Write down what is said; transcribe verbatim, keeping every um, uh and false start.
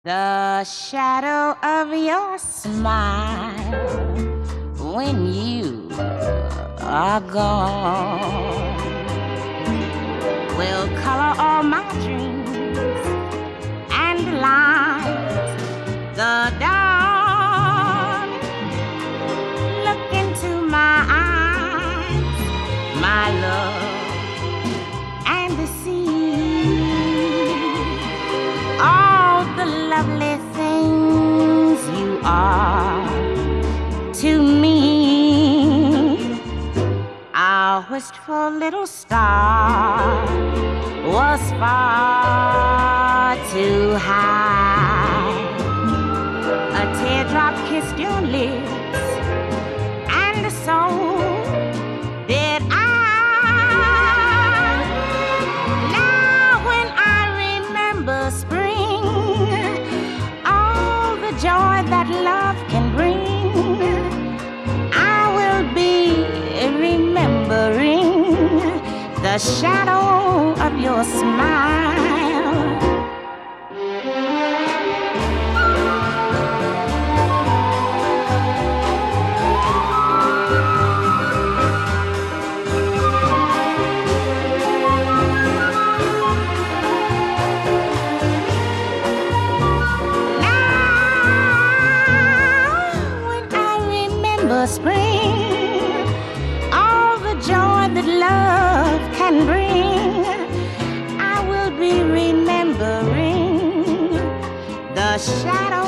The shadow of your smile when you are gone will color all my dreams and light the dawn. Look into my eyes, my love, and see all the lovely things you are to me. Our wistful little star was far too high. A teardrop kissed your lips, and so did I. Now when I remember spring, all the joy that love can bring, I will be remembering the shadow of your smile. Spring, all the joy that love can bring, I will be remembering the shadow